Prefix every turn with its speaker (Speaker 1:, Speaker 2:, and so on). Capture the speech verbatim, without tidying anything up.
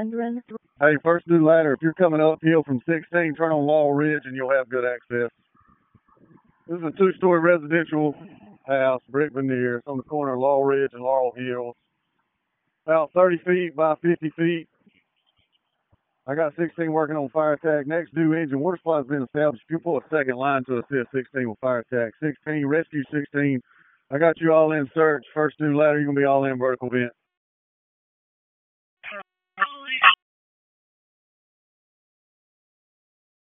Speaker 1: Hey, first new ladder. If you're coming uphill from sixteen, turn on Laurel Ridge and you'll have good access. This is a two-story residential house, brick veneer. It's on the corner of Laurel Ridge and Laurel Hills. About thirty feet by fifty feet. I got sixteen working on fire attack. Next due engine water supply has been established. If you pull a second line to assist sixteen with fire attack. sixteen, rescue sixteen. I got you all in search. First new ladder, you're going to be all in vertical vent.